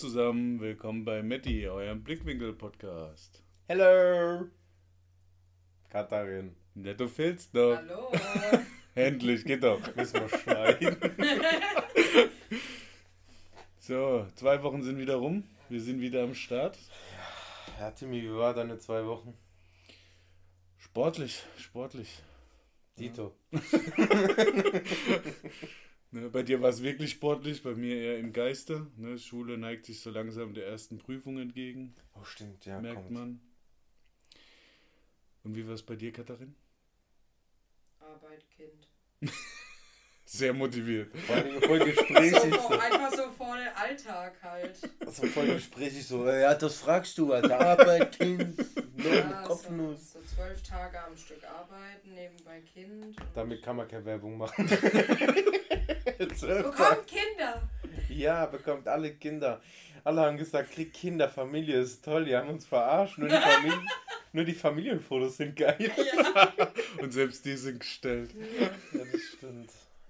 zusammen, willkommen bei Matti, eurem Blickwinkel-Podcast. Hello! Katharin. Ja, du fehlst doch. Hallo. Endlich, geht doch. Müssen wir schneiden. So, 2 Wochen sind wieder rum. Wir sind wieder am Start. Ja, Timmy, wie war deine 2 Wochen? Sportlich. Dito. Ne, bei dir war es wirklich sportlich, bei mir eher im Geiste. Ne, Schule neigt sich so langsam der ersten Prüfung entgegen, Oh, stimmt, ja, merkt kommt. man. Und wie war es bei dir, Katharin? Arbeit, Kind. Sehr motiviert. Vor allem voll gesprächig. Einfach so vor den Alltag halt. So voll gesprächig, so, ja, das fragst du, Alter. Arbeit, Kind, Ja, Kopfnuss. so 12 Tage am Stück arbeiten, nebenbei Kind. Und Damit kann man keine Werbung machen. bekommt Kinder! Ja, bekommt alle Kinder. Alle haben gesagt, krieg Kinder, Familie ist toll, die haben uns verarscht. Nur die Familienfotos sind geil. Ja. Und selbst die sind gestellt. Ja, das stimmt.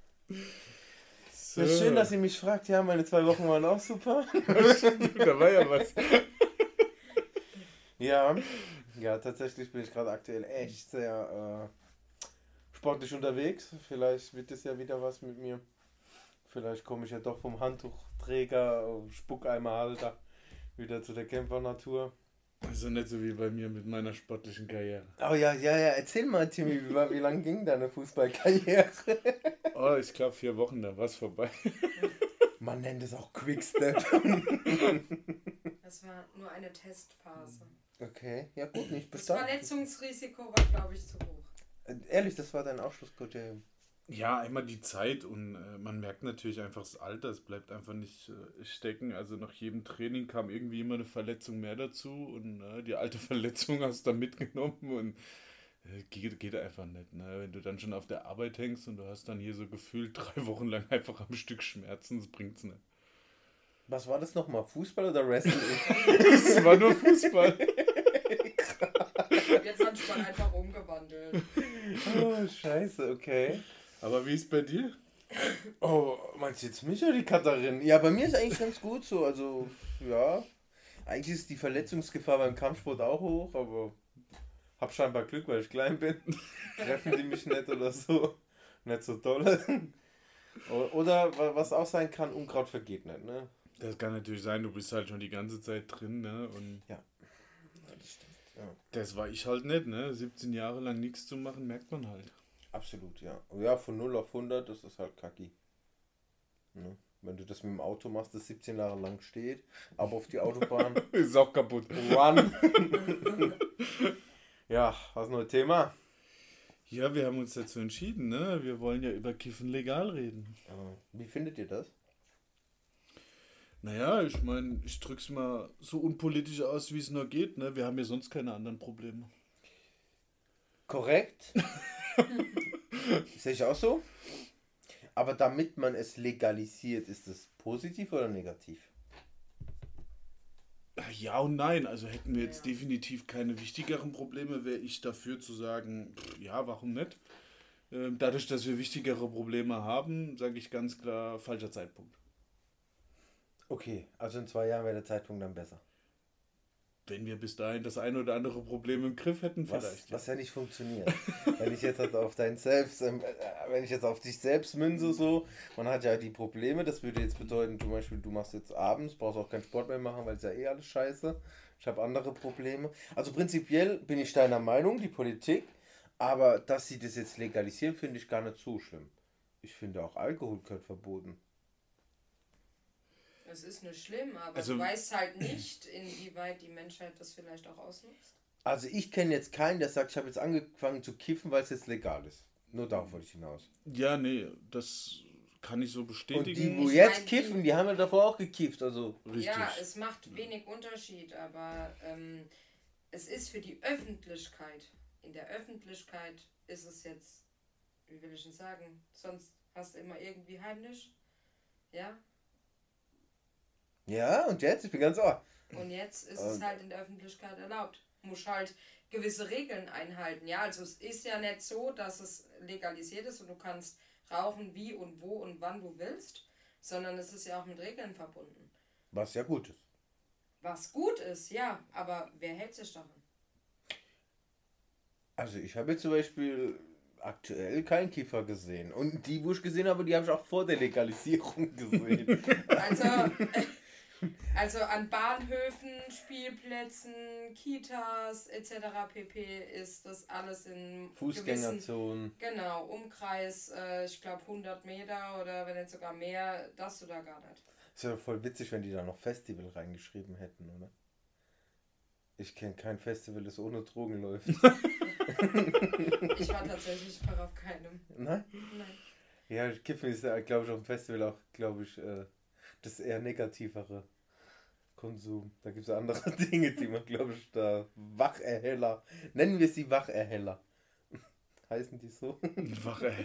So. Ja, schön, dass ihr mich fragt. Ja, meine 2 Wochen waren auch super. Da war ja was. Ja, tatsächlich bin ich gerade aktuell echt sehr sportlich unterwegs. Vielleicht wird es ja wieder was mit mir. Vielleicht komme ich ja doch vom Handtuchträger, Spuckeimerhalter wieder zu der Campernatur. Also nicht so wie bei mir mit meiner sportlichen Karriere. Oh ja, erzähl mal, Timmy, wie lang ging deine Fußballkarriere? Oh, ich glaube 4 Wochen, da war es vorbei. Man nennt es auch Quickstep. Das war nur eine Testphase. Okay, ja gut, nicht Das bestanden. Verletzungsrisiko war, glaube ich, zu hoch. Ehrlich, das war dein Ausschlusskriterium. Ja, einmal die Zeit und man merkt natürlich einfach das Alter, es bleibt einfach nicht stecken. Also nach jedem Training kam irgendwie immer eine Verletzung mehr dazu und die alte Verletzung hast du dann mitgenommen und geht einfach nicht. Ne? Wenn du dann schon auf der Arbeit hängst und du hast dann hier so gefühlt 3 Wochen lang einfach am Stück Schmerzen, das bringt's nicht. Was war das nochmal? Fußball oder Wrestling? Es war nur Fußball. Jetzt manchmal einfach umgewandelt. Oh, scheiße, okay. Aber wie ist bei dir? Oh, meinst du jetzt mich oder die Katharin? Ja, bei mir ist eigentlich ganz gut so. Also, ja. Eigentlich ist die Verletzungsgefahr beim Kampfsport auch hoch, aber hab scheinbar Glück, weil ich klein bin. Treffen die mich nicht oder so. Nicht so doll. Oder was auch sein kann, Unkraut vergeht nicht, ne? Das kann natürlich sein, du bist halt schon die ganze Zeit drin, ne? Und Ja, das stimmt. Ja. das war ich halt nicht, ne? 17 Jahre lang nichts zu machen, merkt man halt. Absolut, ja. Ja, von 0 auf 100, das ist halt kacki. Ne? Wenn du das mit dem Auto machst, das 17 Jahre lang steht, aber auf die Autobahn, Ist auch kaputt. run. Ja, was neues Thema? Ja, wir haben uns dazu entschieden, ne? Wir wollen ja über Kiffen legal reden. Wie findet ihr das? Naja, ich meine, ich drück's mal so unpolitisch aus, wie es nur geht, ne? Wir haben ja sonst keine anderen Probleme. Korrekt. Sehe ich auch so. Aber damit man es legalisiert, ist es positiv oder negativ? Ja und nein, also hätten wir jetzt Ja. definitiv keine wichtigeren Probleme, wäre ich dafür zu sagen, ja, warum nicht? Dadurch, dass wir wichtigere Probleme haben, sage ich ganz klar, falscher Zeitpunkt. Okay, also in 2 Jahren wäre der Zeitpunkt dann besser. Wenn wir bis dahin das ein oder andere Problem im Griff hätten, vielleicht. Was ja nicht funktioniert. Wenn ich jetzt halt auf wenn ich jetzt auf dich selbst münze, so, man hat ja die Probleme, das würde jetzt bedeuten, zum Beispiel, du machst jetzt abends, brauchst auch keinen Sport mehr machen, weil es ja eh alles scheiße. Ich habe andere Probleme. Also prinzipiell bin ich deiner Meinung, die Politik, aber dass sie das jetzt legalisieren, finde ich gar nicht so schlimm. Ich finde auch Alkohol gehört verboten. Das ist nicht schlimm, aber Also- du weißt halt nicht, inwieweit die Menschheit das vielleicht auch ausnutzt. Also ich kenne jetzt keinen, der sagt, ich habe jetzt angefangen zu kiffen, weil es jetzt legal ist. Nur darauf wollte ich hinaus. Ja, nee, das kann ich so Und bestätigen. die, wo Ich jetzt mein, kiffen, die haben ja davor auch gekifft, also... Richtig. Ja, es macht wenig Unterschied, aber es ist für die Öffentlichkeit. In der Öffentlichkeit ist es jetzt, wie will ich denn sagen, sonst hast du immer irgendwie heimlich. Ja, Ja, und jetzt? Ich bin ganz ohr. und jetzt ist es halt in der Öffentlichkeit erlaubt. Muss halt gewisse Regeln einhalten. Ja, also es ist ja nicht so, dass es legalisiert ist und du kannst rauchen wie und wo und wann du willst, sondern es ist ja auch mit Regeln verbunden. Was ja gut ist. Was gut ist, ja, aber wer hält sich daran? Also ich habe jetzt zum Beispiel aktuell keinen Kiffer gesehen. Und die, wo ich gesehen habe, die habe ich auch vor der Legalisierung gesehen. Also an Bahnhöfen, Spielplätzen, Kitas etc. pp. Ist das alles in Fußgängerzonen. Genau, Umkreis, ich glaube 100 Meter oder wenn nicht sogar mehr, das du da gar nicht. Ist ja voll witzig, wenn die da noch Festival reingeschrieben hätten, oder? Ich kenne kein Festival, das ohne Drogen läuft. Ich war tatsächlich noch auf keinem. Nein? Nein. Ja, Kiffen ist ja, glaube ich, auf dem Festival auch, glaube ich, das eher negativere Konsum. Da gibt es andere Dinge, die man, glaube ich, da Wacherheller, nennen wir sie Wacherheller. Heißen die so? Wacherheller.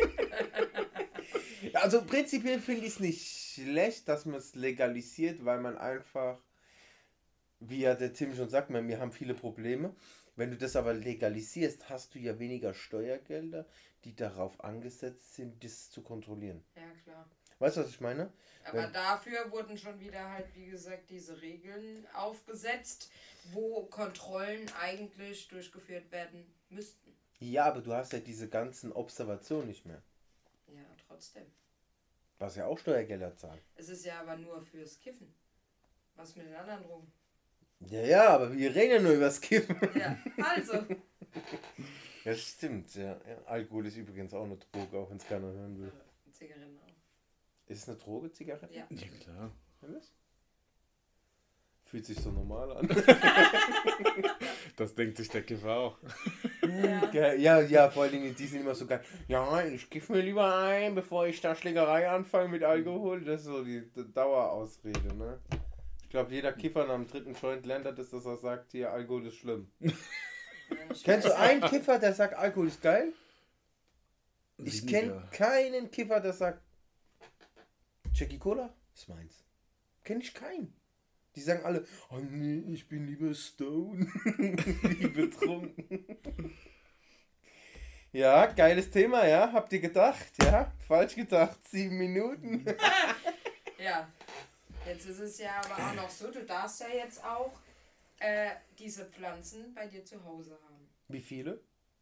Also prinzipiell finde ich es nicht schlecht, dass man es legalisiert, weil man einfach, wie ja der Tim schon sagt, wir haben viele Probleme. Wenn du das aber legalisierst, hast du ja weniger Steuergelder, die darauf angesetzt sind, das zu kontrollieren. Ja, klar. Weißt du, was ich meine? Aber dafür wurden schon wieder halt, wie gesagt, diese Regeln aufgesetzt, wo Kontrollen eigentlich durchgeführt werden müssten. Ja, aber du hast ja diese ganzen Observationen nicht mehr. Ja, trotzdem. Was ja auch Steuergelder zahlen. Es ist ja aber nur fürs Kiffen. Was mit den anderen Drogen? Ja, aber wir reden ja nur über das Kiffen. Ja, also. Ja, stimmt, ja. Alkohol ist übrigens auch eine Droge, auch wenn es keiner hören will. Zigaretten auch. Ist es eine Droge, Zigarette? Ja. Ja, klar. Alles? Fühlt sich so normal an. Das denkt sich der Kiffer auch. Ja, vor allen Dingen, die sind immer so geil. Ja, ich kiff mir lieber ein, bevor ich da Schlägerei anfange mit Alkohol. Das ist so die Dauerausrede, ne? Ich glaube, jeder Kiffer nach dem dritten Joint lernt das, dass er sagt, hier, Alkohol ist schlimm. Kennst du einen Kiffer, der sagt, Alkohol ist geil? Ich kenne keinen Kiffer, der sagt, Jackie Cola ist meins. Kenne ich keinen. Die sagen alle, oh nee, ich bin lieber Stone. Wie betrunken. Ja, geiles Thema, ja. Habt ihr gedacht? Ja, falsch gedacht. 7 Minuten. Ja. Jetzt ist es ja aber auch noch so, du darfst ja jetzt auch diese Pflanzen bei dir zu Hause haben. Wie viele?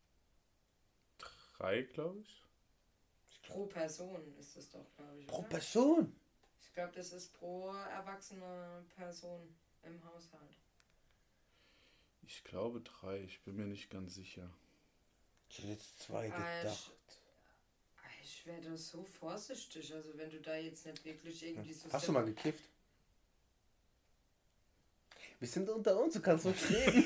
3, glaube ich. Pro Person ist es doch, glaube ich. Pro oder? Person? Ich glaube, das ist pro erwachsene Person im Haushalt. Ich glaube 3, ich bin mir nicht ganz sicher. Ich hätte jetzt 2 gedacht. Ich werde so vorsichtig, also wenn du da jetzt nicht wirklich irgendwie so... Hast du mal gekifft? Wir sind unter uns, du kannst nicht reden.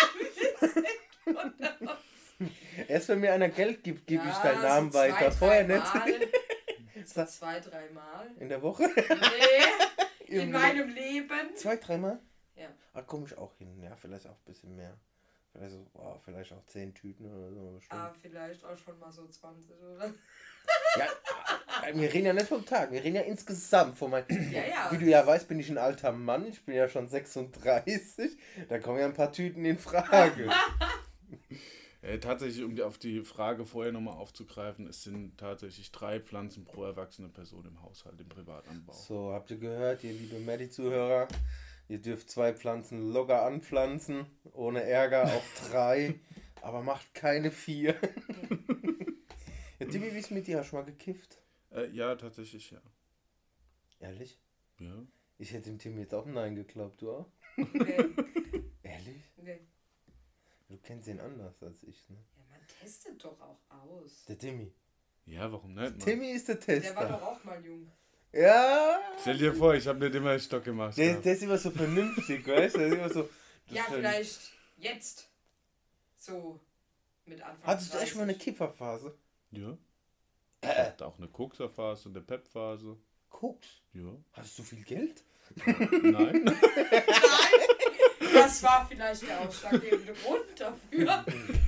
Erst wenn mir einer Geld gibt, gebe ich deinen Namen so weiter. Vorher nicht. So 2-3 Mal. In der Woche? Nee, in meinem Leben. 2-3 Mal? Ja. Ah, komme ich auch hin. Ja, vielleicht auch ein bisschen mehr. Vielleicht, so, vielleicht auch 10 Tüten oder so. Bestimmt. Vielleicht auch schon mal so 20, oder? Ja, wir reden ja nicht vom Tag, wir reden ja insgesamt von meinem. Ja. Wie du ja weißt, bin ich ein alter Mann, ich bin ja schon 36, da kommen ja ein paar Tüten in Frage. Tatsächlich, um auf die Frage vorher nochmal aufzugreifen, es sind tatsächlich 3 Pflanzen pro erwachsene Person im Haushalt, im Privatanbau. So, habt ihr gehört, ihr liebe Maddie-Zuhörer? Ihr dürft 2 Pflanzen locker anpflanzen, ohne Ärger, auch 3, aber macht keine 4. Ja, Timmy, wie ist mit dir? Hast du mal gekifft? Ja, tatsächlich, ja. Ehrlich? Ja. Ich hätte dem Timmy jetzt auch Nein geglaubt, du auch? Okay. Ehrlich? Okay. Du kennst ihn anders als ich, ne? Ja, man testet doch auch aus. Der Timmy. Ja, warum nicht, Mann? Timmy ist der Tester. Der war doch auch mal jung. Ja! Stell dir vor, ich habe nicht immer einen Stock gemacht. Der ist immer so vernünftig, weißt du? Der ist immer so. Ja, vielleicht jetzt. So. Mit Anfang Hattest du echt mal eine 30. Kifferphase? Ja. Ich hatte auch eine Kokserphase und eine Pep-Phase. Koks? Ja. Hattest du viel Geld? Nein. Nein! Das war vielleicht der ausschlaggebende Grund dafür.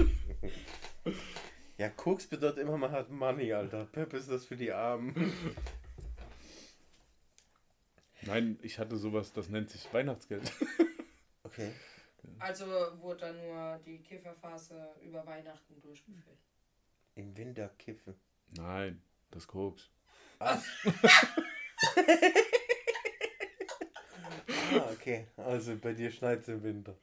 Ja, Koks bedeutet immer, man hat Money, Alter. Pep ist das für die Armen. Nein, ich hatte sowas, das nennt sich Weihnachtsgeld. Okay. Also wurde dann nur die Kifferphase über Weihnachten durchgeführt. Im Winter kiffen. Nein, das Koks. Ach. Okay. Also bei dir schneit es im Winter.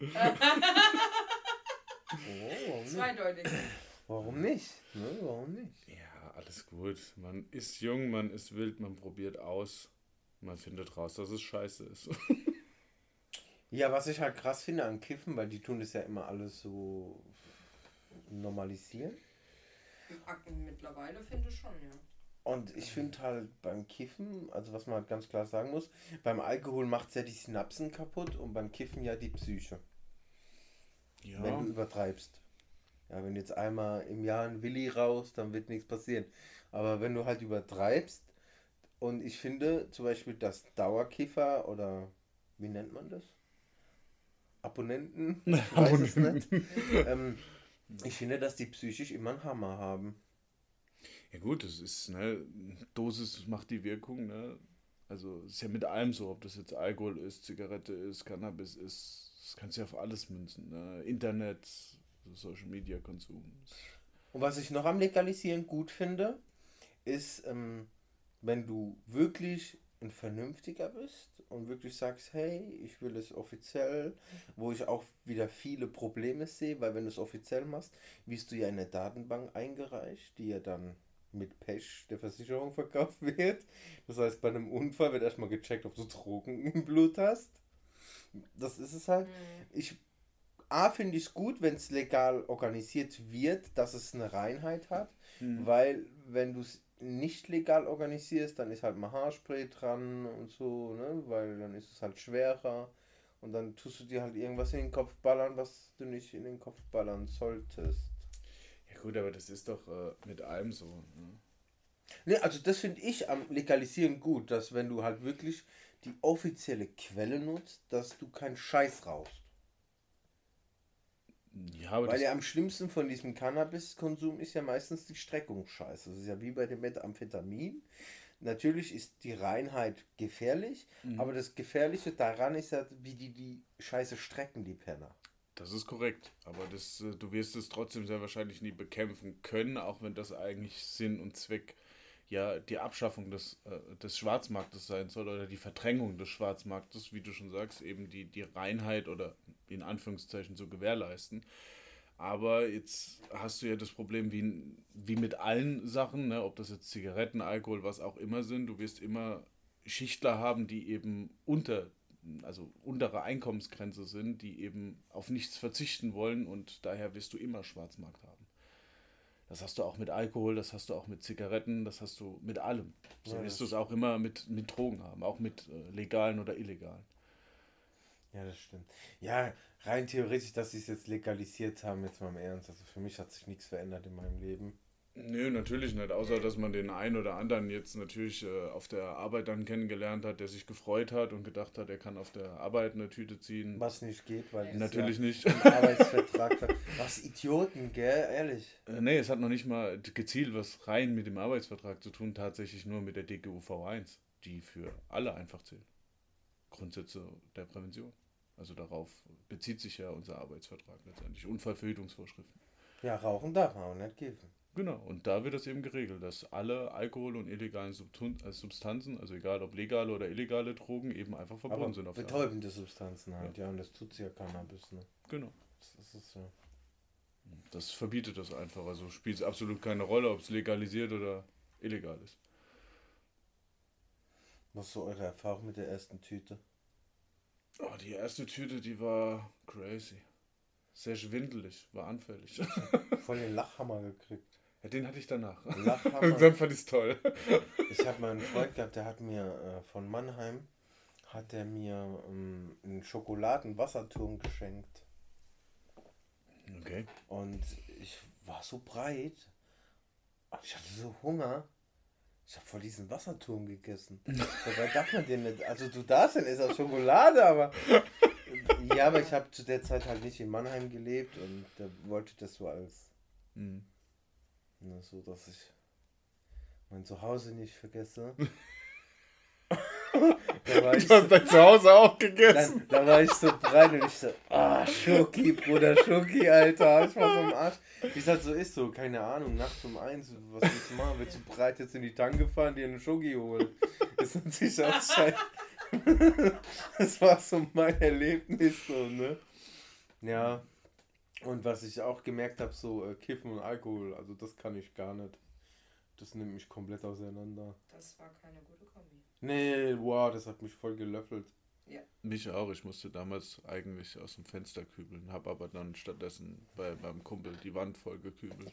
Zweideutig. Warum nicht? Ne, warum nicht? Ja, alles gut. Man ist jung, man ist wild, man probiert aus. Man findet raus, dass es scheiße ist. Ja, was ich halt krass finde an Kiffen, weil die tun das ja immer alles so normalisieren. Mittlerweile finde ich schon, ja. Und ich finde halt beim Kiffen, also was man halt ganz klar sagen muss, beim Alkohol macht es ja die Synapsen kaputt und beim Kiffen ja die Psyche. Ja. Wenn du übertreibst. Ja, wenn du jetzt einmal im Jahr ein Willi rauchst, dann wird nichts passieren. Aber wenn du halt übertreibst, und ich finde zum Beispiel, dass Dauerkiffer oder wie nennt man das? Abonnenten? Ich weiß es nicht. Ich finde, dass die psychisch immer einen Hammer haben. Ja gut, das ist, ne, Dosis macht die Wirkung, ne? Also ist ja mit allem so, ob das jetzt Alkohol ist, Zigarette ist, Cannabis ist, das kannst du ja auf alles münzen, ne? Internet, Social Media Konsum. Und was ich noch am Legalisieren gut finde, ist, wenn du wirklich ein Vernünftiger bist und wirklich sagst, hey, ich will es offiziell, wo ich auch wieder viele Probleme sehe, weil wenn du es offiziell machst, wirst du ja in eine Datenbank eingereicht, die ja dann mit Pech der Versicherung verkauft wird. Das heißt, bei einem Unfall wird erstmal gecheckt, ob du Drogen im Blut hast. Das ist es halt. Finde ich es gut, wenn es legal organisiert wird, dass es eine Reinheit hat, weil wenn du es nicht legal organisierst, dann ist halt mal Haarspray dran und so, ne? Weil dann ist es halt schwerer und dann tust du dir halt irgendwas in den Kopf ballern, was du nicht in den Kopf ballern solltest. Ja gut, aber das ist doch mit allem so. Ne? Ne, also das finde ich am Legalisieren gut, dass wenn du halt wirklich die offizielle Quelle nutzt, dass du keinen Scheiß rauchst. Ja, aber Weil ja am schlimmsten von diesem Cannabiskonsum ist ja meistens die Streckungsscheiße. Das ist ja wie bei dem Methamphetamin. Natürlich ist die Reinheit gefährlich, aber das Gefährliche daran ist ja, wie die Scheiße strecken, die Penner. das ist korrekt. Aber das, du wirst es trotzdem sehr wahrscheinlich nie bekämpfen können, auch wenn das eigentlich Sinn und Zweck ja die Abschaffung des Schwarzmarktes sein soll oder die Verdrängung des Schwarzmarktes, wie du schon sagst, eben die Reinheit oder in Anführungszeichen zu gewährleisten. Aber jetzt hast du ja das Problem wie mit allen Sachen, ne, ob das jetzt Zigaretten, Alkohol, was auch immer sind, du wirst immer Schichtler haben, die eben untere Einkommensgrenze sind, die eben auf nichts verzichten wollen und daher wirst du immer Schwarzmarkt haben. Das hast du auch mit Alkohol, das hast du auch mit Zigaretten, das hast du mit allem. So Ja, wirst du es auch immer mit Drogen haben, auch mit legalen oder illegalen. Ja, das stimmt. Ja, rein theoretisch, dass sie es jetzt legalisiert haben, jetzt mal im Ernst. Also für mich hat sich nichts verändert in meinem Leben. Nö, natürlich nicht, außer dass man den einen oder anderen jetzt natürlich auf der Arbeit dann kennengelernt hat, der sich gefreut hat und gedacht hat, er kann auf der Arbeit eine Tüte ziehen. Was nicht geht, weil das Natürlich ja nicht. im Arbeitsvertrag. Was Idioten, gell? Ehrlich. Nee, es hat noch nicht mal gezielt was rein mit dem Arbeitsvertrag zu tun, tatsächlich nur mit der DGUV 1, die für alle einfach zählt. Grundsätze der Prävention. Also darauf bezieht sich ja unser Arbeitsvertrag letztendlich. Unfallverhütungsvorschriften. Ja, rauchen darf man, aber nicht kiffen. Genau, und da wird das eben geregelt, dass alle Alkohol- und illegalen Substanzen, also egal ob legale oder illegale Drogen, eben einfach verboten Aber sind auf der Arbeit. betäubende Substanzen halt, ja, und das tut ja Cannabis, ne? Genau. Das ist so. Das verbietet das einfach. Also spielt es absolut keine Rolle, ob es legalisiert oder illegal ist. Was ist so eure Erfahrung mit der ersten Tüte? Oh, die erste Tüte, die war crazy. Sehr schwindelig, war anfällig. Voll den Lachhammer gekriegt. Ja, den hatte ich danach. Lachhammer. Dann fand ich es toll. Ich habe mal einen Freund gehabt, der hat mir von Mannheim, hat er mir einen Schokoladenwasserturm geschenkt. Okay. Und ich war so breit. Ich hatte so Hunger. Ich habe voll diesen Wasserturm gegessen. Dabei darf man den nicht. Also du darfst den essen aus Schokolade, aber. Ja, aber ich habe zu der Zeit halt nicht in Mannheim gelebt und der wollte das so als. Na, so, dass ich mein Zuhause nicht vergesse. Da war ich Du hast dein Zuhause auch gegessen. da war ich so breit und ich so, Schoki, Bruder, Schoki, Alter. Ich war so am Arsch. Wie es halt so ist, so, keine Ahnung, nachts um 1, was willst du machen? Willst du breit jetzt in die Tanke fahren, dir eine Schoki holen? Ist natürlich auch scheiße. Das war so mein Erlebnis, so, ne? Ja. Und was ich auch gemerkt habe, so Kiffen und Alkohol, also das kann ich gar nicht. Das nimmt mich komplett auseinander. Das war keine gute Kombi. Nee, wow, das hat mich voll gelöffelt. Mich auch. Ich musste damals eigentlich aus dem Fenster kübeln, habe aber dann stattdessen beim Kumpel die Wand voll gekübelt.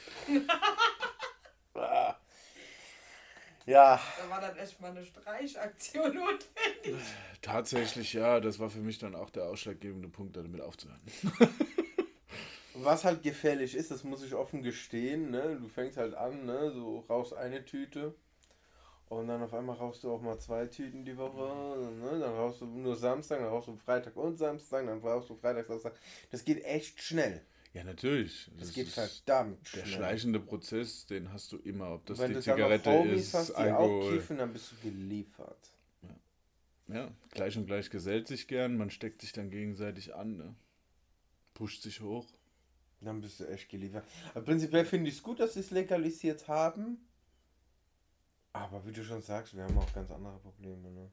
Ja. Da war dann echt mal eine Streichaktion notwendig. Tatsächlich, ja, das war für mich dann auch der ausschlaggebende Punkt, damit aufzuhören. Was halt gefährlich ist, das muss ich offen gestehen, ne? Du fängst halt an, ne? So rauchst eine Tüte und dann auf einmal rauchst du auch mal 2 Tüten die Woche, ne? Dann rauchst du nur Samstag, dann rauchst du Freitag und Samstag, dann rauchst du Freitag, Samstag. Das geht echt schnell. Ja, natürlich. Das geht verdammt der schnell. schleichende Prozess, den hast du immer, ob das Wenn die du dann Zigarette noch Homies ist, hast, die auch Alkohol. kiffen, dann bist du geliefert. Ja, gleich und gleich gesellt sich gern, man steckt sich dann gegenseitig an, ne? Pusht sich hoch. Dann bist du echt geliefert. Aber prinzipiell finde ich es gut, dass sie es legalisiert haben. Aber wie du schon sagst, wir haben auch ganz andere Probleme, ne?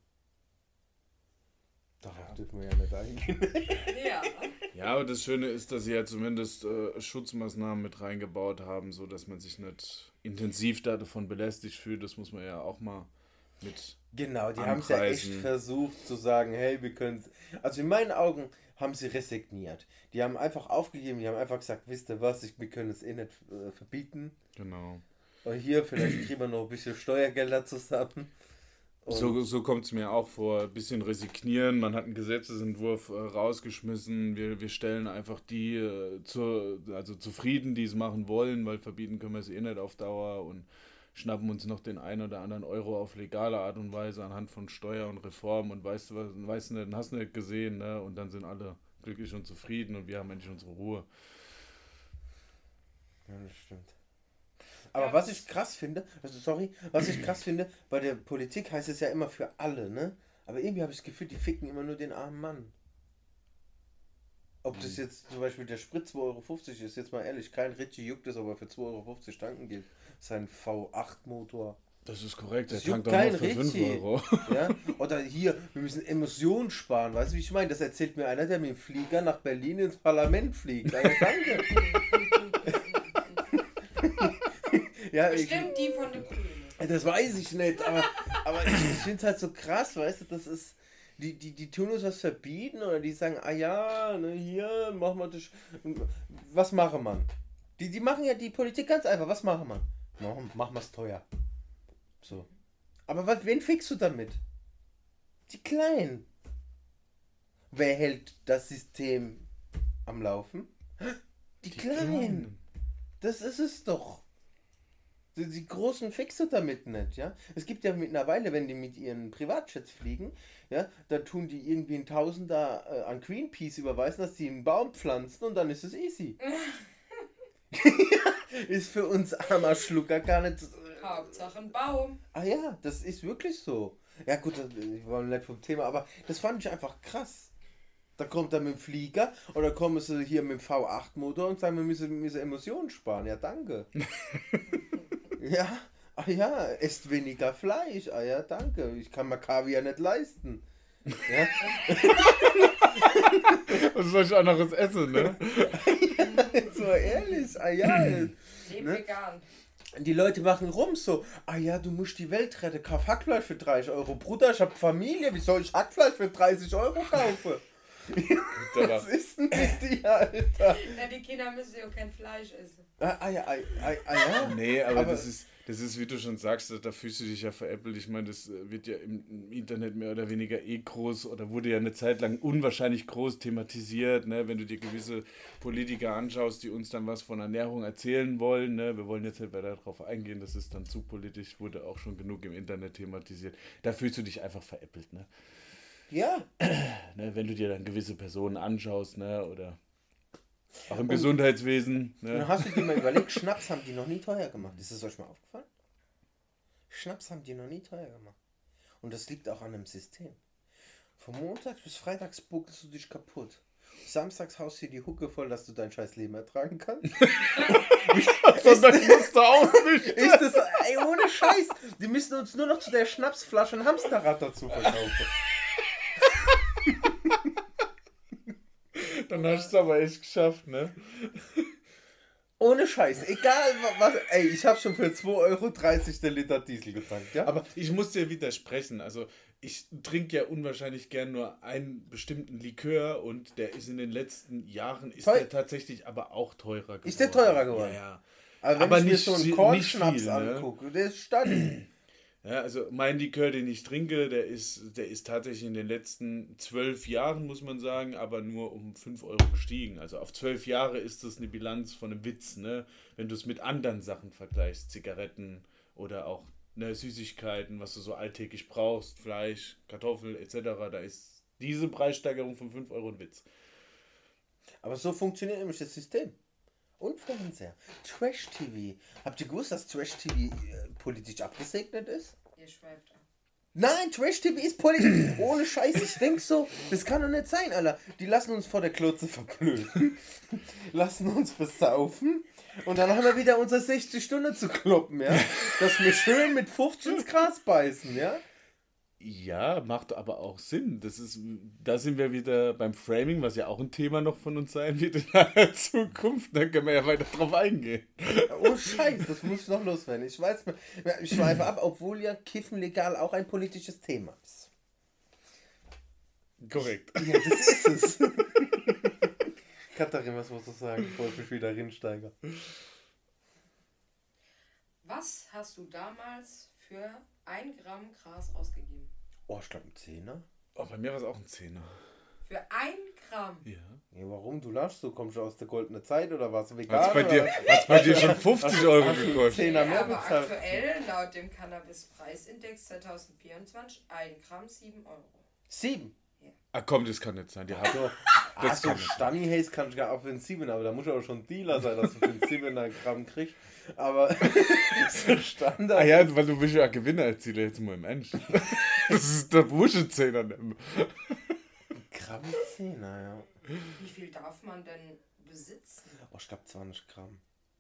Darauf dürfen wir ja nicht eingehen. Ja. Ja, aber das Schöne ist, dass sie ja zumindest Schutzmaßnahmen mit reingebaut haben, so dass man sich nicht intensiv davon belästigt fühlt. Das muss man ja auch mal mit Genau, die haben es ja echt anpreisen. versucht zu sagen, hey, wir können. Also in meinen Augen haben sie resigniert. Die haben einfach aufgegeben, die haben einfach gesagt, wisst ihr was, wir können es eh nicht verbieten. Genau. Und hier, vielleicht kriegen wir noch ein bisschen Steuergelder zusammen. Und So kommt es mir auch vor. Ein bisschen resignieren. Man hat einen Gesetzesentwurf rausgeschmissen. Wir stellen einfach die zufrieden, die es machen wollen, weil verbieten können wir es eh nicht auf Dauer und schnappen uns noch den einen oder anderen Euro auf legale Art und Weise anhand von Steuer und Reform und weißt du was, weißt du nicht, hast du nicht gesehen, ne? Und dann sind alle glücklich und zufrieden und wir haben endlich unsere Ruhe. ja, das stimmt. Aber Ja, was ich krass finde, bei der Politik heißt es ja immer für alle, ne? Aber irgendwie habe ich das Gefühl, die ficken immer nur den armen Mann. Ob das jetzt zum Beispiel der Sprit 2,50 Euro ist, jetzt mal ehrlich, kein Ritchie juckt es, aber für 2,50 Euro tanken geht. Sein V8-Motor. Das ist korrekt, der Das tankt juckt doch kein noch für 5 Ritchie. Euro. Ja? Oder hier, wir müssen Emissionen sparen. Weißt du, wie ich meine? Das erzählt mir einer, der mit dem Flieger nach Berlin ins Parlament fliegt. Also, danke. Ja, Bestimmt die von den Grünen. das weiß ich nicht, aber ich finde es halt so krass, weißt du, das ist. Die tun uns was verbieten oder die sagen, ah ja, ne, hier, machen wir das. Was mache man? Die machen ja die Politik ganz einfach, was mache man? Machen wir es teuer. So. Aber wen fickst du damit? Die Kleinen. Wer hält das System am Laufen? Die Kleinen. Das ist es doch. Die Großen fickst du damit nicht, ja. Es gibt ja mittlerweile, wenn die mit ihren Privatjets fliegen, ja, da tun die irgendwie einen Tausender an Greenpeace überweisen, dass die einen Baum pflanzen und dann ist es easy. Ist für uns armer Schlucker gar nicht. Hauptsache ein Baum. Ah ja, das ist wirklich so. Ja gut, wir wollen nicht vom Thema, aber das fand ich einfach krass. Da kommt er mit dem Flieger oder kommen sie hier mit dem V8-Motor und sagen, wir müssen Emissionen sparen. Ja, danke. Ja, ah ja, esst weniger Fleisch. Ah ja, danke. Ich kann mir Kaviar nicht leisten. Ja? Was soll ich anderes essen, ne? So ehrlich, ah ja. Leben Ne? vegan. Die Leute machen rum so, ah ja, du musst die Welt retten, kauf Hackfleisch für 30 Euro. Bruder, ich hab Familie, wie soll ich Hackfleisch für 30 Euro kaufen? Was ist denn mit dir, Alter? Ja, die Kinder müssen ja auch kein Fleisch essen. Ah ja. Nee, aber Aber- das ist, wie du schon sagst, da fühlst du dich ja veräppelt. Ich meine, das wird ja im Internet mehr oder weniger groß oder wurde ja eine Zeit lang unwahrscheinlich groß thematisiert, ne? Wenn du dir gewisse Politiker anschaust, die uns dann was von Ernährung erzählen wollen, ne? Wir wollen jetzt nicht weiter darauf eingehen, das ist dann zu politisch, wurde auch schon genug im Internet thematisiert. Da fühlst du dich einfach veräppelt, ne? Ja, Ne? Wenn du dir dann gewisse Personen anschaust, ne? Oder auch im Gesundheitswesen, dann ne? hast du dir mal überlegt, Schnaps haben die noch nie teuer gemacht. Ist es euch mal aufgefallen? Schnaps haben die noch nie teuer gemacht. Und das liegt auch an dem System. Von Montags bis Freitags buckelst du dich kaputt. Samstags haust du dir die Hucke voll, dass du dein scheiß Leben ertragen kannst. Das musst du auch nicht. Ist das, ey, ohne Scheiß. Die müssen uns nur noch zu der Schnapsflasche ein Hamsterrad dazu verkaufen. Dann hast du es aber echt geschafft, ne? Ohne Scheiß, egal was. Ey, ich habe schon für 2,30 € den Liter Diesel getankt, ja? Aber ich muss dir widersprechen. Also, ich trinke ja unwahrscheinlich gern nur einen bestimmten Likör und der ist in den letzten Jahren, der tatsächlich aber auch teurer geworden. Ist der teurer geworden? Ja, ja. Aber wenn aber ich mir nicht, so einen nicht Kornschnaps viel, ne? angucke, der ist stabil. Ja, also mein Likör, den ich trinke, der ist tatsächlich in den letzten 12 Jahren, muss man sagen, aber nur um 5 € gestiegen. Also auf 12 Jahre ist das eine Bilanz von einem Witz, ne? Wenn du es mit anderen Sachen vergleichst, Zigaretten oder auch Süßigkeiten, was du so alltäglich brauchst, Fleisch, Kartoffeln etc., da ist diese Preissteigerung von 5 € ein Witz. Aber so funktioniert nämlich das System. Und Fernseher. Trash-TV. Habt ihr gewusst, dass Trash-TV politisch abgesegnet ist? Ihr schweift ab. Nein, Trash-TV ist politisch. Ohne Scheiß, ich denk so, das kann doch nicht sein, Alter. Die lassen uns vor der Klotze verblöden. Lassen uns besaufen. Und dann haben wir wieder unsere 60 Stunden zu kloppen, ja. Dass wir schön mit 50 ins Gras beißen, ja. Ja, macht aber auch Sinn. Da sind wir wieder beim Framing, was ja auch ein Thema noch von uns sein wird in der Zukunft. Da können wir ja weiter drauf eingehen. Oh Scheiß, das muss ich noch loswerden. Ich weiß, ich schweife ab, obwohl ja Kiffen legal auch ein politisches Thema ist. Korrekt. Ja, das ist es. Katharin, was musst du sagen, bevor ich mich wieder reinsteige? Was hast du damals für 1 Gramm Gras ausgegeben? Oh, ich glaube ein Zehner. Oh, bei mir war es auch ein Zehner. Für 1 Gramm? Ja. Ja, warum? Du lachst so? Kommst du aus der goldenen Zeit oder was? Vegan? Hat's bei dir schon 50 € gekostet? Zehner mehr aber bezahlt? aktuell laut dem Cannabis-Preisindex 2024 1 Gramm 7 €. 7. Ah komm, das kann nicht sein. Die hat So, Das so kann nicht. Stunny Haze kannst du gar auch für einen 7, aber da muss aber schon Dealer sein, dass du für einen 7er Gramm kriegst. Aber so Standard. Ah ja, weil du bist ja Gewinnerziele jetzt mal im Ernst. Das ist der Buschezehner nehmen. Gramm 10, ja. Wie viel darf man denn besitzen? Oh, ich glaube 20 Gramm.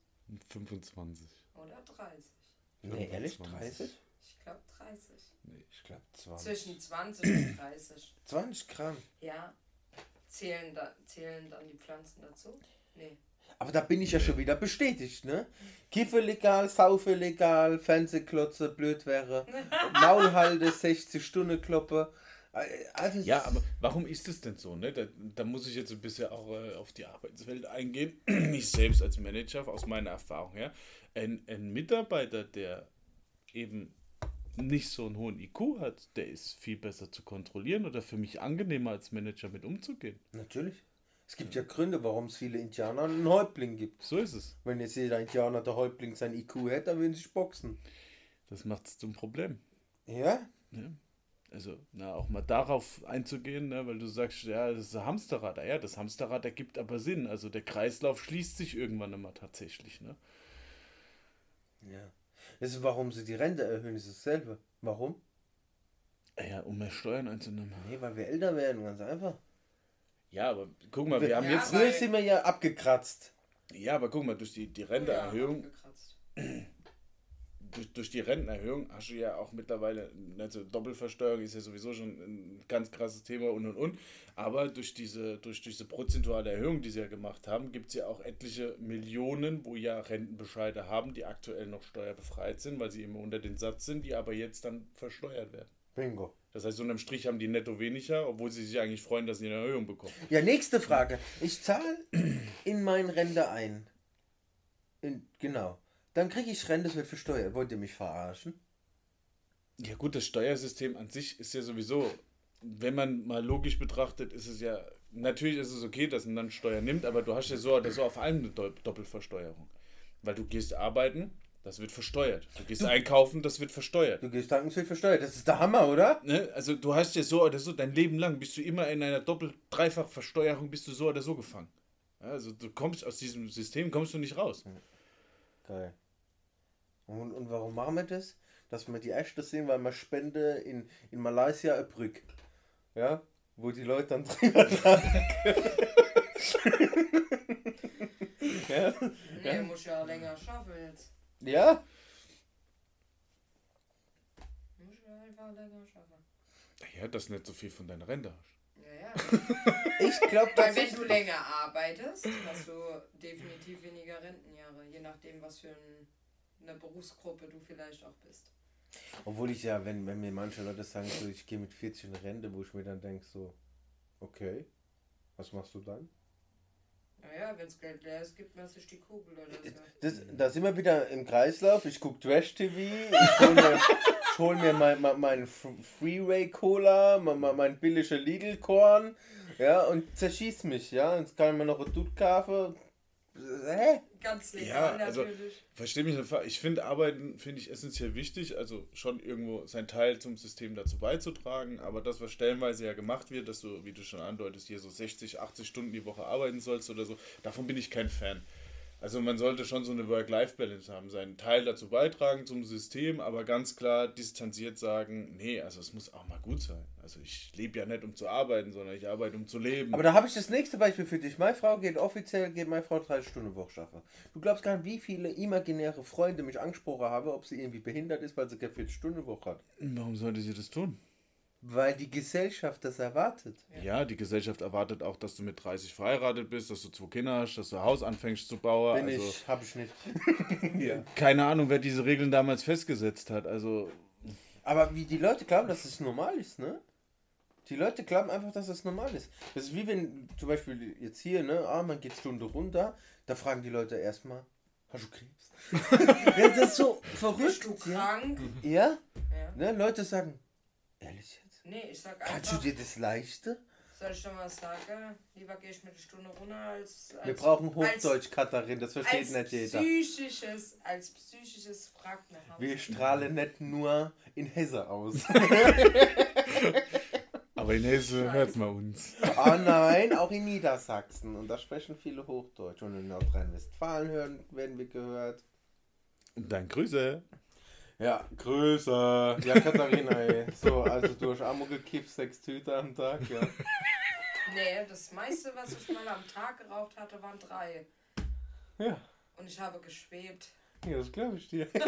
25. Oder 30? Nee, ehrlich? 25. 30? Ich glaube 30. Ich glaube 20. Zwischen 20 und 30. 20 Gramm. Ja. Zählen dann die Pflanzen dazu? Nee. Aber da bin ich ja schon wieder bestätigt, ne? Kiffe legal, Saufe legal, Fernsehklotze, blöd wäre, Maulhalde, 60-Stunden-Kloppe. Also Ja, aber warum ist es denn so? Ne? Da muss ich jetzt ein bisschen auch auf die Arbeitswelt eingehen. Ich selbst als Manager, aus meiner Erfahrung her, ein Mitarbeiter, der eben nicht so einen hohen IQ hat, der ist viel besser zu kontrollieren oder für mich angenehmer als Manager mit umzugehen. Natürlich. Es gibt ja Gründe, warum es viele Indianer einen Häuptling gibt. So ist es. Wenn jetzt jeder Indianer der Häuptling sein IQ hätte, dann würden sie sich boxen. Das macht es zum Problem. Ja? Ja. Also, auch mal darauf einzugehen, ne, weil du sagst, ja, das ist ein Hamsterrad. Ja, das Hamsterrad ergibt aber Sinn. Also der Kreislauf schließt sich irgendwann immer tatsächlich. Ne? Ja. Das ist, warum sie die Rente erhöhen, ist dasselbe. Warum? Ja, um mehr Steuern einzunehmen. Nee, weil wir älter werden, ganz einfach. Ja, aber guck mal, wir haben jetzt... Früher sind wir ja abgekratzt. Ja, aber guck mal, durch die Rentenerhöhung... Durch die Rentenerhöhung hast du ja auch mittlerweile, also Doppelversteuerung ist ja sowieso schon ein ganz krasses Thema und. Aber durch diese prozentuale Erhöhung, die sie ja gemacht haben, gibt es ja auch etliche Millionen, wo ja Rentenbescheide haben, die aktuell noch steuerbefreit sind, weil sie immer unter den Satz sind, die aber jetzt dann versteuert werden. Bingo. Das heißt, unterm Strich haben die netto weniger, obwohl sie sich eigentlich freuen, dass sie eine Erhöhung bekommen. Ja, nächste Frage. Ich zahle in mein Rente ein. Genau. Dann kriege ich Rente, das wird versteuert. Wollt ihr mich verarschen? Ja gut, das Steuersystem an sich ist ja sowieso, wenn man mal logisch betrachtet, ist es ja, natürlich ist es okay, dass man dann Steuern nimmt, aber du hast ja so oder so auf allem eine Doppelversteuerung. Weil du gehst arbeiten, das wird versteuert. Du gehst einkaufen, das wird versteuert. Du gehst tanken, das wird versteuert. Das ist der Hammer, oder? Ne? Also du hast ja so oder so, dein Leben lang bist du immer in einer Dreifach-Versteuerung, bist du so oder so gefangen. Ja, also du kommst aus diesem System, kommst du nicht raus. Geil. Und warum machen wir das? Dass wir die Äste sehen, weil wir Spende in Malaysia eine Brücke. Ja? Wo die Leute dann drüber lachen. Ja? Nee, muss ja länger schaffen jetzt. Ja? Muss ja einfach länger schaffen. Ja, dass du nicht so viel von deiner Rente hast. Ja. Ich glaube, Weil wenn du länger arbeitest, hast du definitiv weniger Rentenjahre, je nachdem, was für eine Berufsgruppe du vielleicht auch bist. Obwohl ich ja, wenn mir manche Leute sagen, so, ich gehe mit 40 in Rente, wo ich mir dann denke, so, okay, was machst du dann? Naja, wenn es Geld leer ist, gibt man sich die Kugel oder so. Da sind wir wieder im Kreislauf. Ich gucke Trash-TV, ich hol mir mein Freeway-Cola, mein billiger Lidl-Korn, ja, und zerschieß mich, ja. Jetzt kann man noch ein Dutt kaufen. Hä? Ganz legal, Ja, also, natürlich. verstehe mich nicht. Ich finde, Arbeiten finde ich essentiell wichtig, also schon irgendwo seinen Teil zum System dazu beizutragen, aber das, was stellenweise ja gemacht wird, dass du, wie du schon andeutest, hier so 60, 80 Stunden die Woche arbeiten sollst oder so, davon bin ich kein Fan. Also man sollte schon so eine Work-Life-Balance haben, seinen Teil dazu beitragen zum System, aber ganz klar distanziert sagen, nee, also es muss auch mal gut sein. Also ich lebe ja nicht, um zu arbeiten, sondern ich arbeite, um zu leben. Aber da habe ich das nächste Beispiel für dich. Meine Frau geht 30 Stunden Woche schaffen. Du glaubst gar nicht, wie viele imaginäre Freunde mich angesprochen haben, ob sie irgendwie behindert ist, weil sie keine 40 Stunden Woche hat. Warum sollte sie das tun? Weil die Gesellschaft das erwartet. Ja, die Gesellschaft erwartet auch, dass du mit 30 verheiratet bist, dass du 2 Kinder hast, dass du ein Haus anfängst zu bauen. Habe ich nicht. Ja. Keine Ahnung, wer diese Regeln damals festgesetzt hat. Also. Aber wie die Leute glauben, dass es normal ist, ne? Die Leute glauben einfach, dass es normal ist. Das ist wie wenn, zum Beispiel jetzt hier, ne, man geht Stunde runter, da fragen die Leute erstmal, hast du Krebs? Ja, das ist so verrückt. Bist du krank? Ja? Ja. Ne, Leute sagen, ehrlich jetzt? Nee, ich sag Kannst du einfach, dir das leisten? soll ich schon mal sagen, lieber gehe ich mit einer Stunde runter als Wir brauchen Hochdeutsch, Katharin, das versteht nicht jeder. Als psychisches Wrack nach Hause. Wir strahlen nicht nur in Hesse aus. Aber in Hesse hört man uns. Ah nein, auch in Niedersachsen. Und da sprechen viele Hochdeutsch. Und in Nordrhein-Westfalen werden wir gehört. Und dann Grüße. Ja, Grüße. Ja, Katharina, ey. So, also du hast Ammo gekifft, 6 Tüten am Tag, ja. Nee, das meiste, was ich mal am Tag geraucht hatte, waren 3. Ja, Und ich habe geschwebt. ja, das glaube ich dir.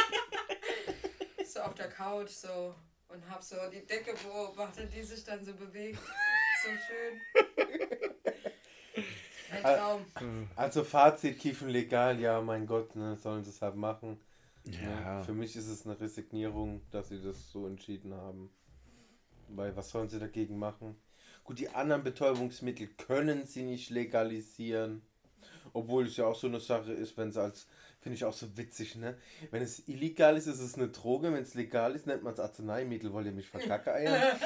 So auf der Couch so und habe so die Decke beobachtet, die sich dann so bewegt. So schön. Ein Traum. Also Fazit, Kiffen legal, ja, mein Gott, ne, sollen sie es halt machen. Ja. Für mich ist es eine Resignierung, dass sie das so entschieden haben. Weil was sollen sie dagegen machen? Gut, die anderen Betäubungsmittel können sie nicht legalisieren. Obwohl es ja auch so eine Sache ist, wenn es als, finde ich auch so witzig, ne? Wenn es illegal ist, ist es eine Droge. Wenn es legal ist, nennt man es Arzneimittel. Wollt ihr mich verkackeiern?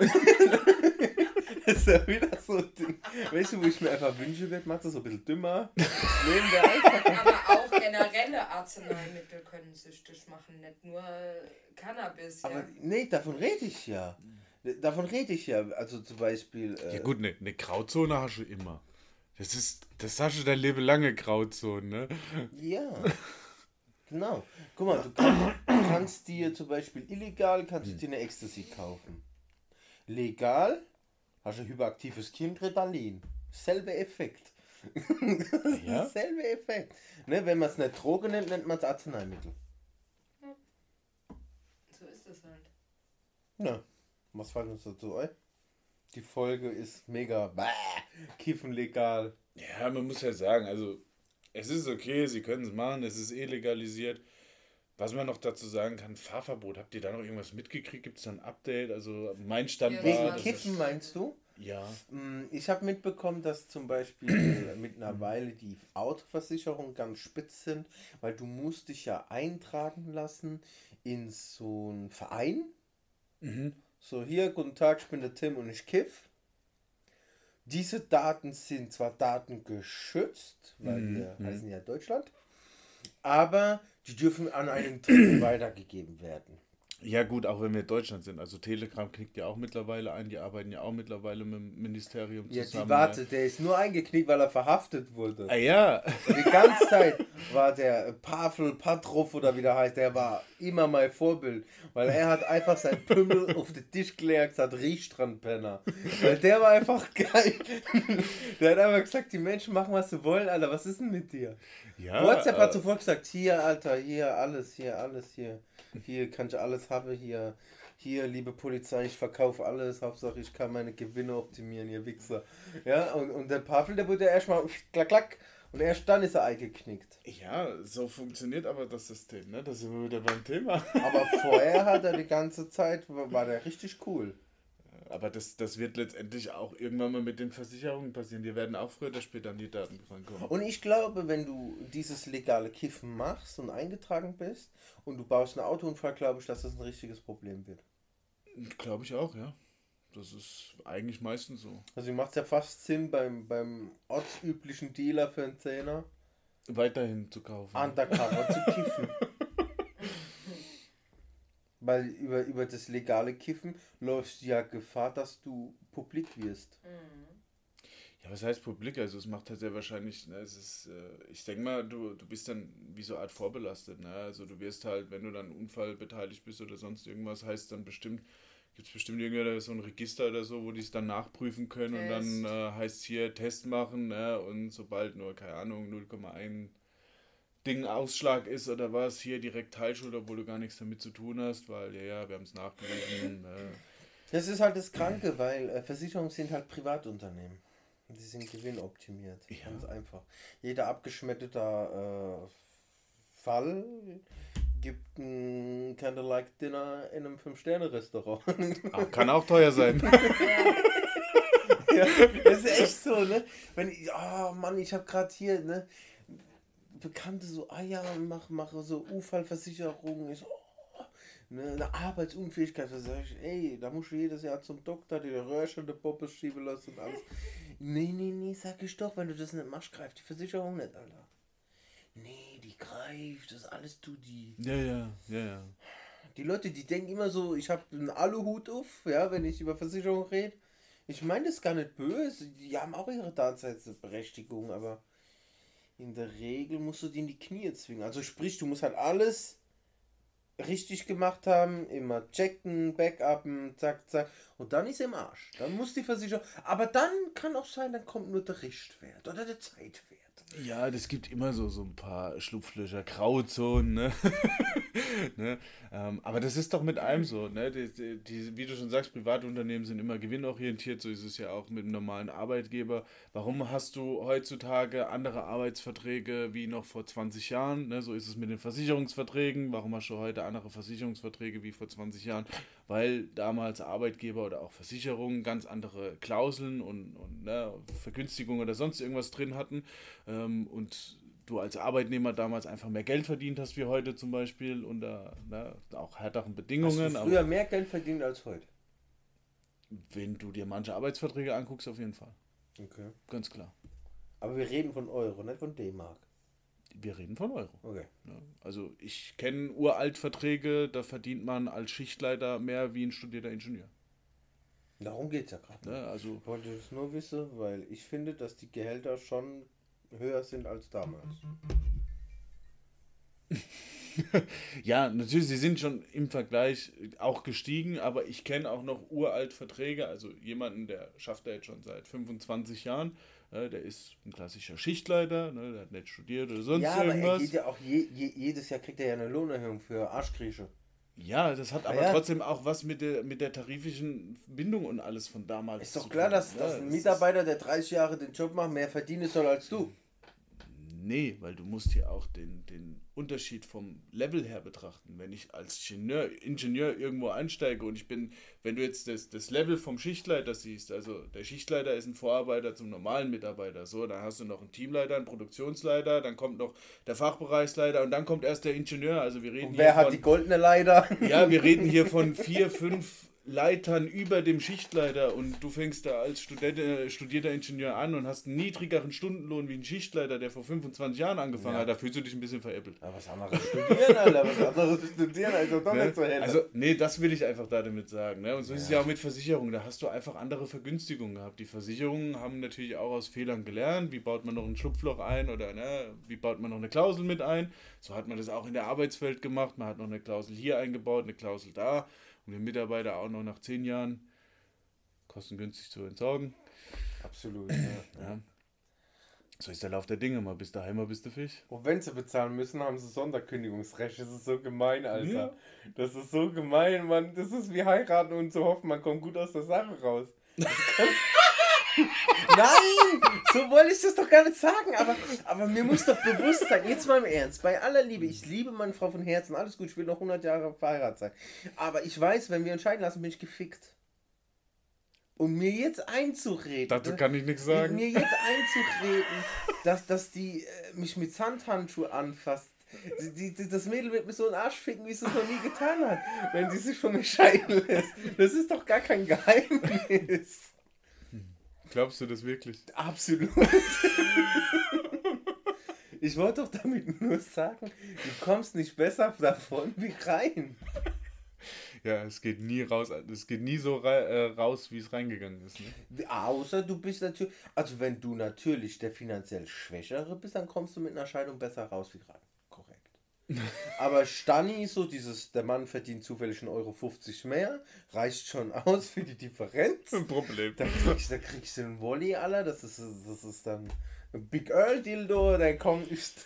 Das ist ja wieder so, weißt du, wo ich mir einfach wünsche, wird, macht das so ein bisschen dümmer. Das Leben wäre einfacher. Aber auch generelle Arzneimittel können süchtig machen, nicht nur Cannabis. Aber Ja. nee, davon rede ich ja. Davon rede ich ja. Also zum Beispiel. Ja gut, eine Grauzone hast du immer. Das hast du dein Leben lange Grauzone, ne? Ja. Genau. Guck mal, du kannst dir zum Beispiel illegal kannst du dir eine Ecstasy kaufen. Legal hast du ein hyperaktives Kind, Ritalin. Selbe Effekt. Ja? Selbe Effekt. Ne, wenn man es nicht Droge nennt, nennt man es Arzneimittel. So ist es halt. Ja. Was fällt uns dazu ein? Die Folge ist mega. Kiffen legal. Ja, man muss ja sagen, also es ist okay, sie können es machen, es ist legalisiert. Was man noch dazu sagen kann, Fahrverbot, habt ihr da noch irgendwas mitgekriegt? Gibt es da ein Update? Also mein Stand Ja, war... Wegen dass Kiffen es- meinst du? Ja. Ich habe mitbekommen, dass zum Beispiel mittlerweile die Autoversicherungen ganz spitz sind, weil du musst dich ja eintragen lassen in so einen Verein. Mhm. So, hier, guten Tag, ich bin der Tim und ich kiff. Diese Daten sind zwar datengeschützt, weil wir heißen ja Deutschland, aber die dürfen an einen Dritten weitergegeben werden. Ja gut, auch wenn wir in Deutschland sind. Also Telegram knickt ja auch mittlerweile ein, die arbeiten ja auch mittlerweile mit dem Ministerium Ja, zusammen. die warte, der ist nur eingeknickt, weil er verhaftet wurde. Ah ja. Und die ganze Zeit war der Pavel Patrov oder wie der heißt, der war immer mein Vorbild, weil er hat einfach sein Pümmel auf den Tisch gelegt, gesagt, riech dran, Penner. Weil der war einfach geil. Der hat einfach gesagt, die Menschen machen, was sie wollen, Alter, was ist denn mit dir? Ja, WhatsApp hat sofort gesagt, hier, Alter, hier, alles, hier, alles, hier. Hier kann ich alles haben, hier. hier, liebe Polizei, ich verkaufe alles, Hauptsache ich kann meine Gewinne optimieren, ihr Wichser. Ja, und der Pavel, der wurde erstmal klack, klack, und erst dann ist er eingeknickt. Ja, so funktioniert aber das System, ne? Da sind wir wieder beim Thema. Aber vorher hat er die ganze Zeit, war der richtig cool. Aber das wird letztendlich auch irgendwann mal mit den Versicherungen passieren. Die werden auch früher oder später an die Daten rankommen. Und ich glaube, wenn du dieses legale Kiffen machst und eingetragen bist und du baust einen Autounfall, glaube ich, dass das ein richtiges Problem wird. Glaube ich auch, ja. Das ist eigentlich meistens so. Also macht es ja fast Sinn, beim ortsüblichen Dealer für einen Zehner Weiterhin zu kaufen. undercover zu kiffen. Weil über das legale Kiffen läufst du ja Gefahr, dass du publik wirst. Ja, was heißt publik? Also es macht halt sehr wahrscheinlich, ne, ich denke mal, du bist dann wie so eine Art vorbelastet, ne? Also du wirst halt, wenn du dann Unfall beteiligt bist oder sonst irgendwas, heißt dann bestimmt, gibt es bestimmt irgendwie so ein Register oder so, wo die es dann nachprüfen können und dann heißt hier Test machen, ne? Und sobald nur, keine Ahnung, 0,1 Ding Ausschlag ist oder was, hier direkt Teilschuld, obwohl du gar nichts damit zu tun hast, weil ja, wir haben es nachgewiesen. Das ist halt das Kranke, weil Versicherungen sind halt Privatunternehmen. Die sind gewinnoptimiert. Ja. Ganz einfach. Jeder abgeschmetterter Fall gibt ein Candlelight Dinner in einem 5-Sterne-Restaurant. Kann auch teuer sein. Ja, das ist echt so, ne? Wenn ich, oh Mann, ich habe gerade hier, ne? Bekannte so, ja, mache so Unfallversicherung, ich so, ne, eine Arbeitsunfähigkeit, da sag ich, ey, da musst du jedes Jahr zum Doktor, die Röhrchen der Poppes schieben lassen und alles. Nee, sag ich doch, wenn du das nicht machst, greift die Versicherung nicht, Alter. Nee, die greift, das alles tut die. Ja. Die Leute, die denken immer so, ich habe einen Aluhut auf, ja, wenn ich über Versicherung rede. Ich meine das gar nicht böse, die haben auch ihre Daseinsberechtigung, aber in der Regel musst du die in die Knie zwingen. Also sprich, du musst halt alles richtig gemacht haben, immer checken, backuppen, zack. Und dann ist er im Arsch. Dann muss die Versicherung. Aber dann kann auch sein, dann kommt nur der Richtwert oder der Zeitwert. Ja, das gibt immer so ein paar Schlupflöcher, Grauzonen, ne? Ne? Aber das ist doch mit allem so, ne? Wie du schon sagst, private Unternehmen sind immer gewinnorientiert, so ist es ja auch mit einem normalen Arbeitgeber. Warum hast du heutzutage andere Arbeitsverträge wie noch vor 20 Jahren? Ne? So ist es mit den Versicherungsverträgen. Warum hast du heute andere Versicherungsverträge wie vor 20 Jahren? Weil damals Arbeitgeber oder auch Versicherungen ganz andere Klauseln und ne, Vergünstigungen oder sonst irgendwas drin hatten. Und du als Arbeitnehmer damals einfach mehr Geld verdient hast wie heute zum Beispiel unter auch härteren Bedingungen. Hast du früher mehr Geld verdient als heute? Wenn du dir manche Arbeitsverträge anguckst, auf jeden Fall. Okay. Ganz klar. Aber wir reden von Euro, nicht von D-Mark. Wir reden von Euro. Okay. Ja, also ich kenne Uraltverträge, da verdient man als Schichtleiter mehr wie ein studierter Ingenieur. Darum geht es ja gerade. Ja, also Ich wollte das nur wissen, weil ich finde, dass die Gehälter schon höher sind als damals. ja, natürlich, sie sind schon im Vergleich auch gestiegen, aber ich kenne auch noch Uraltverträge, also jemanden, der schafft er jetzt schon seit 25 Jahren, der ist ein klassischer Schichtleiter, ne, der hat nicht studiert oder sonst Ja, irgendwas. aber er geht ja auch jedes Jahr kriegt er ja eine Lohnerhöhung für Arschkrieche. Ja, das hat aber ja. trotzdem auch was mit der tariflichen Bindung und alles von damals Ist doch zu klar, tun. dass Ja, ein Mitarbeiter, der 30 Jahre den Job macht, mehr verdienen soll als du. Nee, weil du musst hier auch den Unterschied vom Level her betrachten. Wenn ich als Ingenieur irgendwo einsteige und wenn du jetzt das Level vom Schichtleiter siehst, also der Schichtleiter ist ein Vorarbeiter zum normalen Mitarbeiter, so, dann hast du noch einen Teamleiter, einen Produktionsleiter, dann kommt noch der Fachbereichsleiter und dann kommt erst der Ingenieur. Also wir reden Und wer hat die goldene Leiter? Ja, wir reden hier von 4, 5 Leitern über dem Schichtleiter und du fängst da als studierter Ingenieur an und hast einen niedrigeren Stundenlohn wie ein Schichtleiter, der vor 25 Jahren angefangen hat. Da fühlst du dich ein bisschen veräppelt. Aber was anderes studieren, Alter. Was anderes studieren, also doch nicht so hell. Also, nee, das will ich einfach damit sagen. Ne? Und so ist es ja auch mit Versicherungen. Da hast du einfach andere Vergünstigungen gehabt. Die Versicherungen haben natürlich auch aus Fehlern gelernt. Wie baut man noch ein Schlupfloch ein oder wie baut man noch eine Klausel mit ein? So hat man das auch in der Arbeitswelt gemacht. Man hat noch eine Klausel hier eingebaut, eine Klausel da. Um den Mitarbeiter auch noch nach 10 Jahren kostengünstig zu entsorgen. Absolut, ja. So ist der Lauf der Dinge. Mal bist du heim, mal bist du Fisch. Und wenn sie bezahlen müssen, haben sie Sonderkündigungsrecht. Das ist so gemein, Alter. Ja. Das ist so gemein, Mann. Das ist wie heiraten und zu hoffen, man kommt gut aus der Sache raus. Nein! So wollte ich das doch gar nicht sagen. Aber mir muss doch bewusst sein, jetzt mal im Ernst, bei aller Liebe, ich liebe meine Frau von Herzen, alles gut, ich will noch 100 Jahre verheiratet sein. Aber ich weiß, wenn wir uns scheiden lassen, bin ich gefickt. Und mir jetzt einzureden. Dazu kann ich nichts sagen. Mir jetzt einzureden, dass die mich mit Sandhandschuhe anfasst. Das Mädel wird mir so einen Arsch ficken, wie es das noch nie getan hat, wenn sie sich von mir scheiden lässt. Das ist doch gar kein Geheimnis. Glaubst du das wirklich? Absolut. Ich wollte doch damit nur sagen, du kommst nicht besser davon wie rein. Ja, es geht nie raus. Es geht nie so raus, wie es reingegangen ist. Ne? Außer du bist natürlich, also wenn du natürlich der finanziell Schwächere bist, dann kommst du mit einer Scheidung besser raus wie rein. Korrekt. Aber Stani, so dieses, der Mann verdient zufällig 1,50 Euro mehr, reicht schon aus für die Differenz. Ein Problem. Da kriegst du einen Volley, Alter, das ist dann ein Big Earl Dildo, der kommt nicht.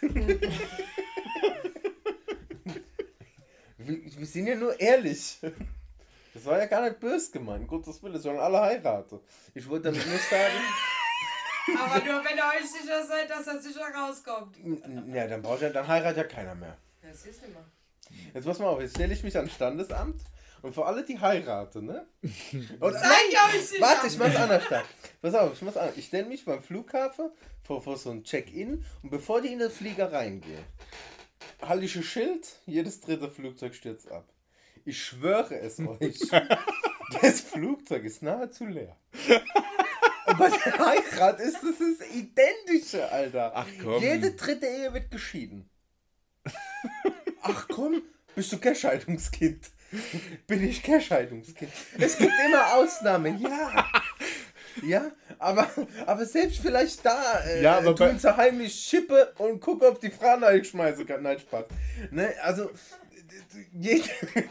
Wir sind ja nur ehrlich. Das war ja gar nicht böse gemeint. Gottes Willen, sollen alle heiraten. Ich wollte damit nur sagen. Aber nur wenn ihr euch sicher seid, dass er sicher rauskommt. Ja, dann heiratet ja keiner mehr. Das ist immer. Jetzt pass mal auf, jetzt stelle ich mich ans Standesamt und für alle, die heiraten, ne? Und, Seid ihr euch sicher? warte, ich mach's anders stark. Pass auf, ich mach's anders. Ich stelle mich beim Flughafen vor so ein Check-in und bevor die in den Flieger reingehen, halte ich ein Schild, jedes dritte Flugzeug stürzt ab. Ich schwöre es euch, das Flugzeug ist nahezu leer. Und bei der Heirat ist das Identische, Alter. Ach komm. Jede dritte Ehe wird geschieden. Ach komm, bist du kein Scheidungskind? Bin ich kein Scheidungskind? Es gibt immer Ausnahmen, ja. Ja, aber selbst vielleicht da Ja, aber tun sie heimlich Schippe und gucken, ob die Frau schmeißen kann. Nein, Spaß. Ne, also, jede...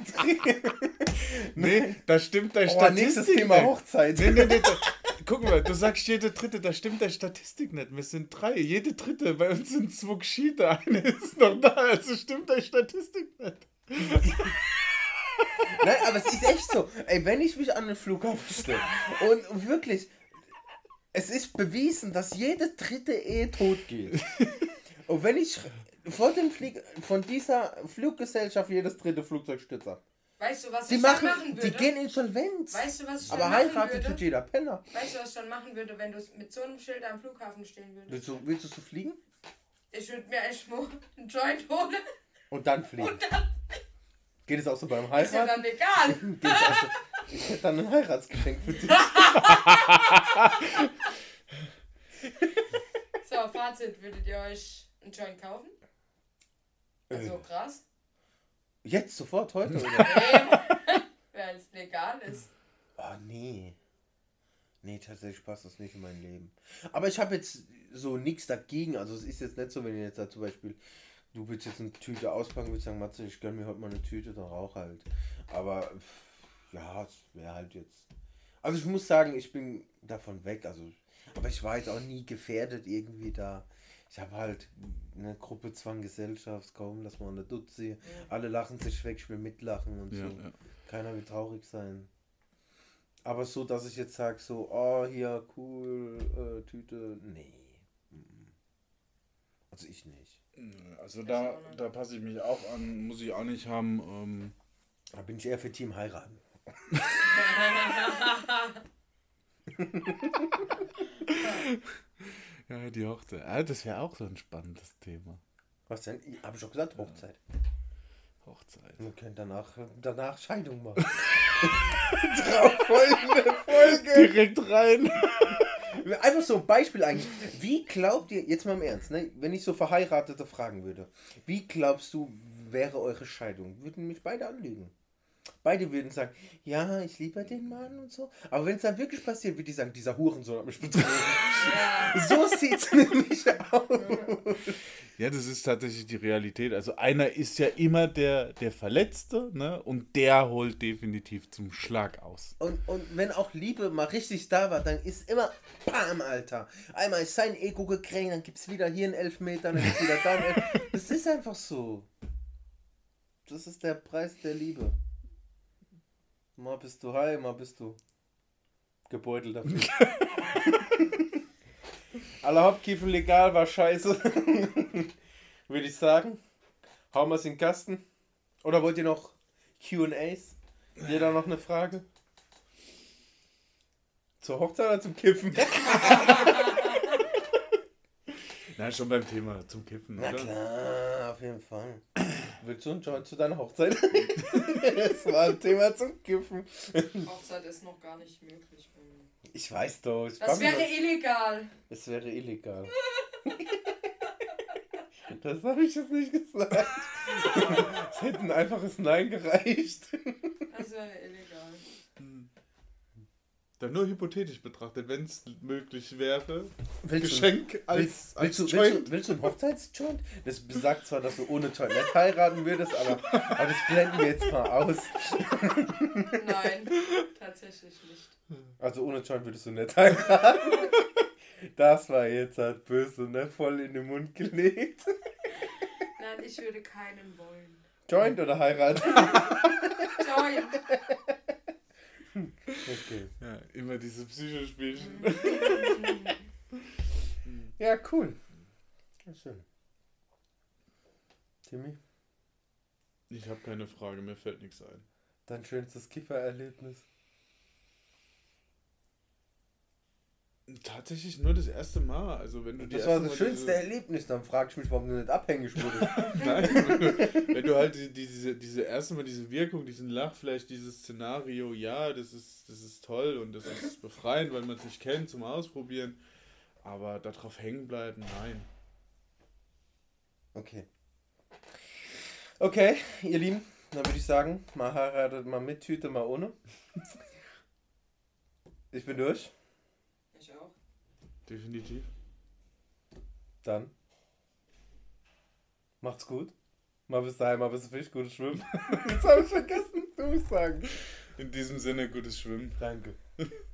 Nee, da stimmt der Oh, nächstes Statistik Thema nicht. Hochzeit. Nee. Guck mal, du sagst jede dritte, da stimmt der Statistik nicht. Wir sind 3, jede dritte. Bei uns sind 2 Geschichte, eine ist noch da, also stimmt der Statistik nicht. Nein, aber es ist echt so. Ey, wenn ich mich an den Flughafen stelle und wirklich, es ist bewiesen, dass jede dritte Ehe tot geht. Und wenn ich von dieser Fluggesellschaft jedes dritte Flugzeug stürzt ab. Weißt du, was Die ich dann machen würde? die gehen insolvenz. Weißt du, was ich dann Aber machen heiraten würde? tut jeder Penner. Weißt du, was ich dann machen würde, wenn du mit so einem Schild am Flughafen stehen würdest? Willst du so fliegen? Ich würde mir echt mal einen Joint holen Und dann fliegen. und dann Geht es auch so beim ist ja Heiraten? dann egal. Geht es auch so, ich hätte dann ein Heiratsgeschenk für dich. So, Fazit, würdet ihr euch einen Joint kaufen? Also krass. Jetzt, sofort, heute? Oder? Weil es legal ist. Oh, nee. Nee, tatsächlich passt das nicht in mein Leben. Aber ich habe jetzt so nichts dagegen. Also es ist jetzt nicht so, wenn ihr jetzt da zum Beispiel, du willst jetzt eine Tüte auspacken, würdest sagen, Matze, ich gönn mir heute mal eine Tüte, dann rauch halt. Aber ja, es wäre halt jetzt. Also ich muss sagen, ich bin davon weg. Also, aber ich war jetzt auch nie gefährdet irgendwie da. Ich habe halt eine Gruppe Zwang Gesellschaft, komm, lass mal eine Dutzend. Alle lachen sich weg, ich will mitlachen und Ja, so. ja. Keiner will traurig sein. Aber so, dass ich jetzt sage, so, oh, hier, cool, Tüte, nee. Also ich nicht. Also da passe ich mich auch an, muss ich auch nicht haben. Da bin ich eher für Team heiraten. Ja, die Hochzeit. Ah, das wäre auch so ein spannendes Thema. Was denn? Habe ich doch gesagt, Hochzeit. Hochzeit. Wir können danach Scheidung machen. Drauf folgende Folge. Direkt rein. Einfach so ein Beispiel eigentlich. Wie glaubt ihr, jetzt mal im Ernst, ne, wenn ich so Verheiratete fragen würde, wie glaubst du, wäre eure Scheidung? Würden mich beide anlügen. Beide würden sagen, ja, ich liebe den Mann und so. Aber wenn es dann wirklich passiert, würde die sagen, dieser Hurensohn hat mich betrogen. Ja. So sieht es nämlich aus. Ja, das ist tatsächlich die Realität. Also einer ist ja immer der Verletzte, ne? Und der holt definitiv zum Schlag aus. Und wenn auch Liebe mal richtig da war, dann ist immer BAM, Alter. Einmal ist sein Ego gekränkt, dann gibt es wieder hier einen Elfmeter, dann gibt es wieder da einen Elfmeter. Das ist einfach so. Das ist der Preis der Liebe. Mal bist du high, mal bist du gebeutelt dafür. Alle Hauptkiefer legal war scheiße. Würde ich sagen. Hauen wir es in den Kasten. Oder wollt ihr noch Q&As? Jeder noch eine Frage? Zur Hochzeit oder zum Kiffen? Na, schon beim Thema zum Kiffen, Na oder? klar, auf jeden Fall. Willst du einen Joint zu deiner Hochzeit? Das war ein Thema zum Kiffen. Hochzeit ist noch gar nicht möglich. Ich weiß doch. Das wäre illegal. Es wäre illegal. Das habe ich jetzt nicht gesagt. Es hätte ein einfaches Nein gereicht. Das wäre illegal. Dann nur hypothetisch betrachtet, wenn es möglich wäre. Willst Geschenk als Joint. willst du einen Hochzeitsjoint? Das besagt zwar, dass du ohne Joint nicht heiraten würdest, aber das blenden wir jetzt mal aus. Nein, tatsächlich nicht. Also ohne Joint würdest du nicht heiraten. Das war jetzt halt böse, ne? Voll in den Mund gelegt. Nein, ich würde keinen wollen. Joint oder heiraten? Joint. Okay. Ja, immer diese Psychospielchen. Ja, cool. Ja, schön. Timmy, Ich habe keine Frage, mir fällt nichts ein. dein schönstes Kiffererlebnis? Tatsächlich nur das erste Mal. Also wenn du Das war das schönste Erlebnis. Dann frag ich mich, warum du nicht abhängig wurdest. Nein, wenn du halt diese erste Mal diese Wirkung, diesen Lachflash, dieses Szenario, ja, das ist toll und das ist befreiend, weil man es nicht kennt, zum Ausprobieren. Aber darauf hängen bleiben, nein. Okay. Okay, ihr Lieben, dann würde ich sagen, mal heiratet, mal mit Tüte, mal ohne. Ich bin durch. Ich auch. Definitiv. Dann. Macht's gut. Mal bis daheim, mal bis Fisch, gutes Schwimmen. Jetzt habe ich vergessen, du musst sagen. In diesem Sinne, gutes Schwimmen. Danke.